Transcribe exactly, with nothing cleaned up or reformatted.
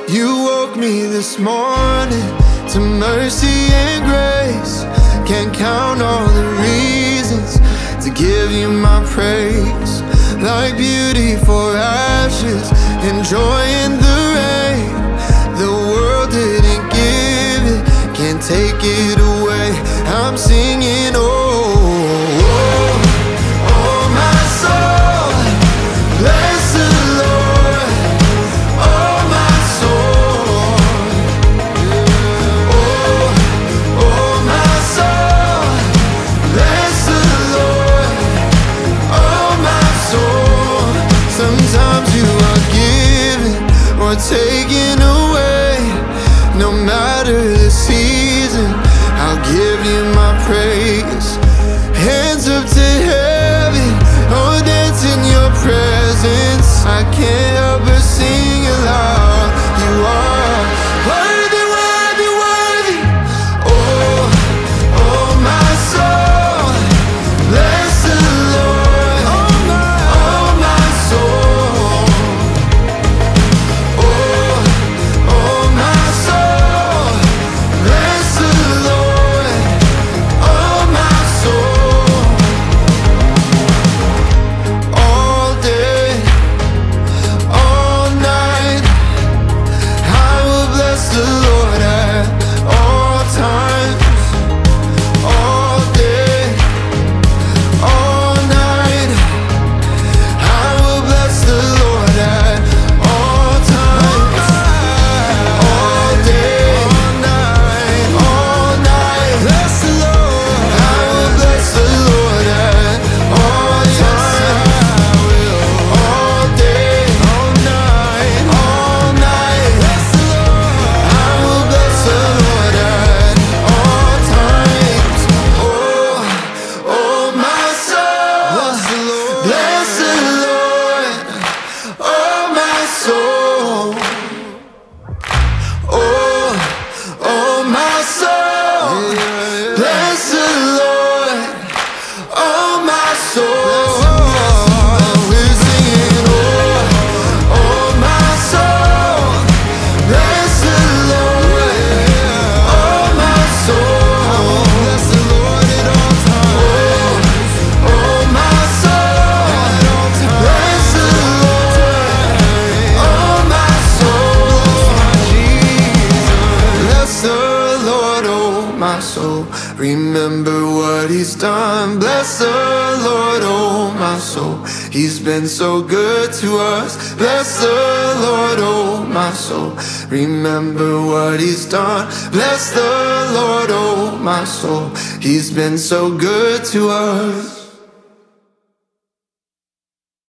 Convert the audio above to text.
You woke me this morning to mercy and grace. Can't count all the reasons to give you my praise. Like beauty for ashes and joy in the rain. The world didn't give it, can't take it away. I'm singing, oh, oh, oh my soul, bless the Lord, oh my soul. Oh, oh my soul, bless the Lord, oh my soul. Sometimes you are given or taken away. No matter the season, I'll give you my praise. Hands up to heaven, oh, dance in your presence. I can't help but sing aloud. You are worthy, worthy, worthy. Oh, oh my soul, bless the Lord, oh my, oh my soul. Oh, oh my soul, bless the Lord, oh my soul. All day, all night, I will bless the Lord at all times. All day, all night, I will bless the Lord at all times. All day, all night, all night, bless the Lord. I will bless the Lord at all times. All day, all night, all night, bless the Lord. I will bless the Lord at all times. Oh, oh my soul, bless the Lord, oh my soul. Oh, oh my soul, bless the Lord, oh my soul. We're singing, oh, oh my soul, bless the Lord, oh my soul. Bless the Lord at all times. Oh, oh my soul, bless the Lord, oh my soul. Bless the Lord, oh my soul. Remember what He's done. Bless the Lord, oh my soul. He's been so good to us. Bless the Lord, oh my soul. Remember what He's done. Bless the Lord, oh my soul. He's been so good to us.